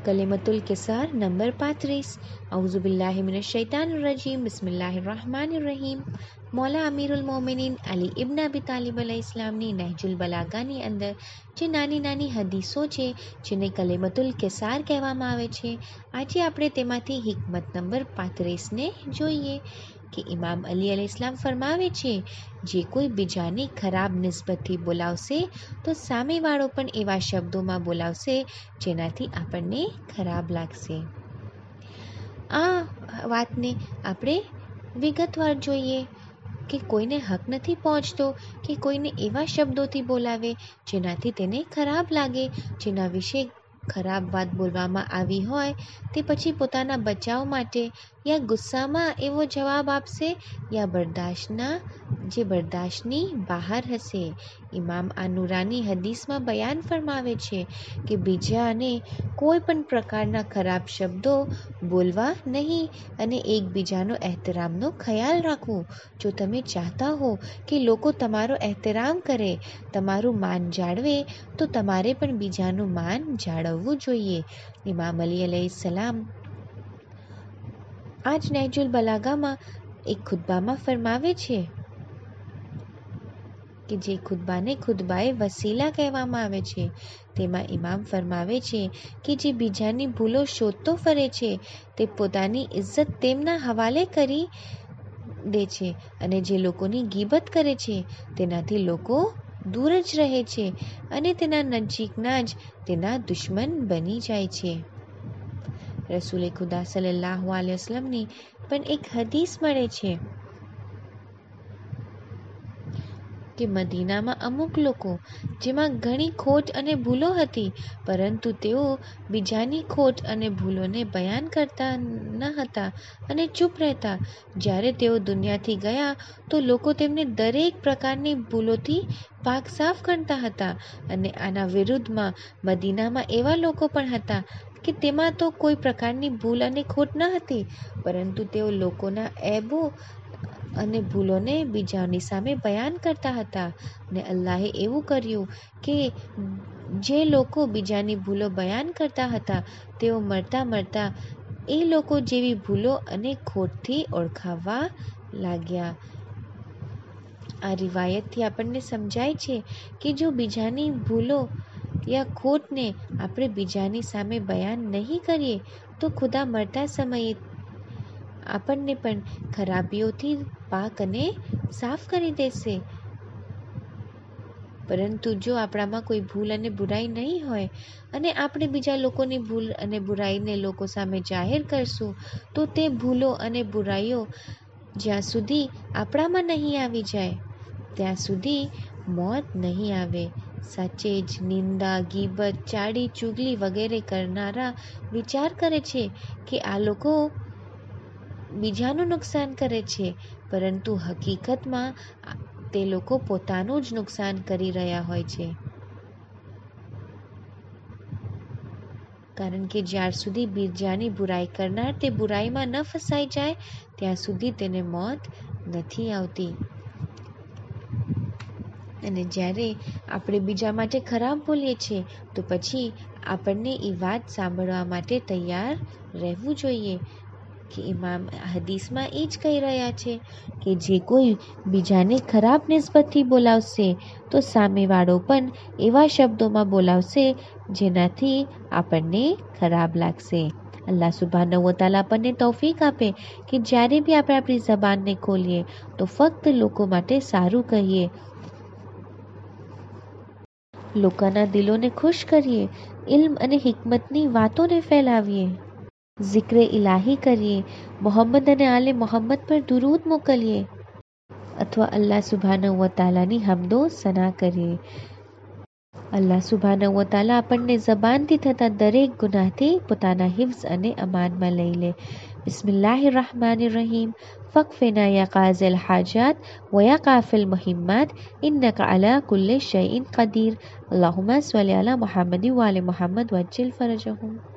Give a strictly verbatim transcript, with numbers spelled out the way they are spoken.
कलिमतुल किसार number पैंतीस। औज़ुबिल्लाहि मिनश्शैतानिर्रजीम बिस्मिल्लाहिर्रहमानिर्रहीम। मौला अमीरुल मोमिनीन अली इब्न अबी तालिब अलैहिस्सलामની નહજુલ બલાગાની અંદર જે નાની નાની હદીસો છે જેને કલિમતુલ કિસાર કહેવામાં આવે છે, આજે આપણે તેમાંથી હિકમત નંબર પાંત્રીસને જોઈએ કે ઇમામ અલી અલૈહિસ્સલામ ફરમાવે છે, જે કોઈ બીજાની ખરાબ નિસ્બતથી બોલાવશે તો સામેવાળો પણ એવા શબ્દોમાં બોલાવશે જેનાથી આપણને ખરાબ લાગશે। આ વાતને આપણે વિગતવાર જોઈએ કે કોઈને હક નથી પહોંચતો કે કોઈને એવા શબ્દોથી બોલાવે જેનાથી તેને ખરાબ લાગે, જેના વિશે ખરાબ વાત બોલવામાં આવી હોય તે પછી પોતાના બચાવ માટે યા ગુસ્સામાં એવો જવાબ આપશે યા બરદાશ્તના જે બરદાશ્તની બહાર હશે। ઇમામ આ નૂરાની હદીસમાં બયાન ફરમાવે છે કે બીજાને કોઈ પણ પ્રકારના ખરાબ શબ્દો બોલવા નહીં અને એકબીજાનો એહતરામનો ખ્યાલ રાખવો। જો તમે ચાહતા હો કે લોકો તમારો એહતરામ કરે, તમારું માન જાળવે, તો તમારે પણ બીજાનું માન જાળવવું જોઈએ। ઇમામ અલી અલૈહિસ્સલામ આ જ નહજુલ બલાગામાં એક ખુતબામાં ફરમાવે છે કે જે ખુતબાને ખુતબાએ વસીલા કહેવામાં આવે છે, તેમાં ઇમામ ફરમાવે છે કે જે બીજાની ભૂલો શોધતો ફરે છે તે પોતાની ઇજ્જત તેમના હવાલે કરી દે છે અને જે લોકોની ગીબત કરે છે તેનાથી લોકો દૂર જ રહે છે અને તેના નજીકના જ તેના દુશ્મન બની જાય છે। રસૂલે ખુદા સલ્લલ્લાહુ અલૈહિ વસલ્લમની પણ એક હદીસ મળે છે કે મદીનામાં અમુક લોકો જેમાં ઘણી ખોટ અને ભૂલો હતી, પરંતુ તેઓ બીજાની ખોટ અને ભૂલોને બયાન કરતા ન હતા અને ચૂપ રહેતા। જ્યારે તેઓ દુનિયાથી ગયા તો લોકો તેમને દરેક પ્રકારની ભૂલોથી પાક સાફ ગણતા હતા અને આના વિરુદ્ધમાં મદીનામાં એવા લોકો પણ હતા કે તેમાં તો કોઈ પ્રકારની ભૂલ અને ખોટ ન હતી, પરંતુ તેઓ લોકોના એબો અને ભૂલોને બીજાની સામે બયાન કરતા હતા અને અલ્લાહે એવું કર્યું કે જે લોકો બીજાની ભૂલો બયાન કરતા હતા તેઓ મરતા મરતા એ લોકો જેવી ભૂલો અને ખોટથી ઓળખાવા લાગ્યા। આ રિવાયતથી આપણને સમજાય છે કે જો બીજાની ભૂલો યા ખોટને આપણે બીજાની સામે બયાન નહીં કરીએ તો ખુદા મરતા સમયે આપણને પણ ખરાબીઓથી પાક અને સાફ કરી દેશે। પરંતુ જો આપણામાં કોઈ ભૂલ અને બુરાઈ નહીં હોય અને આપણે બીજા લોકોની ભૂલ અને બુરાઈને લોકો સામે જાહેર કરશું તો તે ભૂલો અને બુરાઈઓ જ્યાં સુધી આપણામાં નહીં આવી જાય ત્યાં સુધી મોત નહીં આવે। સાચે જ નિંદા, ગીબત, ચાડી, ચુગલી વગેરે કરનારા વિચાર કરે છે કે આ લોકો બીજાનું નુકસાન કરે છે, પરંતુ હકીકતમાં તે લોકો પોતાનું જ નુકસાન કરી રહ્યા હોય છે, કારણ કે જ્યાર સુધી બીજાની બુરાઈ કરનાર તે બુરાઈમાં ન ફસાઈ જાય ત્યાં સુધી તેને મોત નથી આવતી। અને જ્યારે આપણે બીજા માટે ખરાબ બોલીએ છીએ તો પછી આપણને એ વાત સાંભળવા માટે તૈયાર રહેવું જોઈએ કે ઇમામ હદીસમાં એ જ કહી રહ્યા છે કે જે કોઈ બીજાને ખરાબ નિસ્બતથી બોલાવશે તો સામેવાળો પણ એવા શબ્દોમાં બોલાવશે જેનાથી આપણને ખરાબ લાગશે। અલ્લાહ સુબ્હાનહુ વ તઆલા આપણને તૌફીક આપે કે જ્યારે બી આપણે આપણી ઝબાનને ખોલીએ તો ફક્ત લોકો માટે સારું કહીએ, લોકોના દિલોને ખુશ કરીએ, ઇલ્મ અને હિકમતની વાતોને ફેલાવીએ, ઝિક્રે ઇલાહી કરીએ, મોહમ્મદ અને આલે મોહમ્મદ પર દુરૂદ મોકલીએ અથવા અલ્લાહ સુબ્હાનહુ વ તઆલાની હમદો સના કરીએ। અલ્લાહ સુબ્હાનહુ વ તઆલા આપણને ઝબાનથી થતા દરેક ગુનાહથી પોતાના હિફ્ઝ અને અમાનમાં લઈ લે। બિસ્મિલ્લાહિર્રહમાનિર્રહીમ। ફકફિના યા કાઝિલ હાજાત વ યા કાફિલ મુહિમ્માત ઇન્નકા અલા કુલ્લિ શૈઇન કદીર। અલ્લાहुम्मा सल्लि अला मुहम्मद व आले मुहम्मद वज्जिल फरजहुम।